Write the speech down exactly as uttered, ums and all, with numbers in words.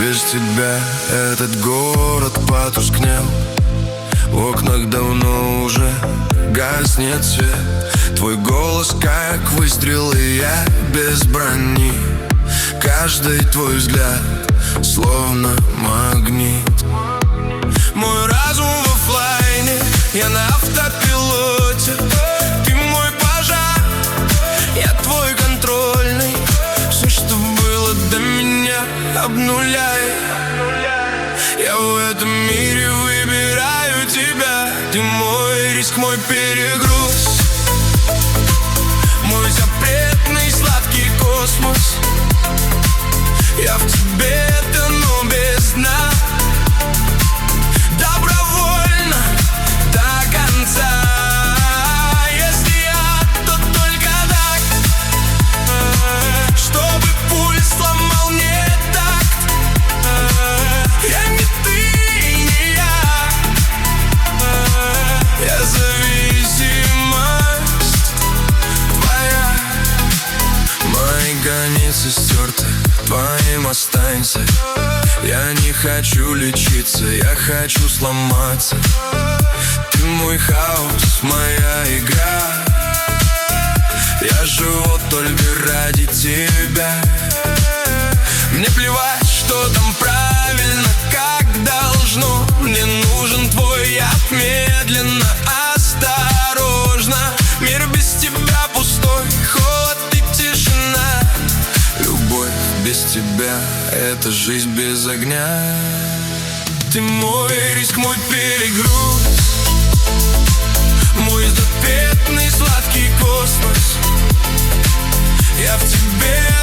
без тебя этот город потускнел. В окнах давно уже гаснет свет. Твой голос как выстрел, и я без брони. Каждый твой взгляд словно магнит. Мой разум в оффлайне, я на автопилоте. Ты мой пожар, я твой контрольный. Все, что было до меня, обнуляй. Я в этом мире выбираю тебя. Ты мой риск, мой перегруз, мой запретный сладкий космос. Я в тебе тону без дна, добровольно до конца. Если я, то только так, чтобы пульс сломал мне такт. Я не ты и не я, я зависимость твоя. Мои границы стерты, твоим останься. Я не хочу лечиться, я хочу сломаться. Ты мой хаос, моя игра. Я живу только ради тебя. Мне плевать, что там правильно, как должно. Мне нужен твой яд, медленно, осторожно. Мир без тебя пустой, холод и тишина. Любовь без тебя — это жизнь без огня. Ты мой риск, мой перегруз, мой запретный сладкий космос. Я в тебе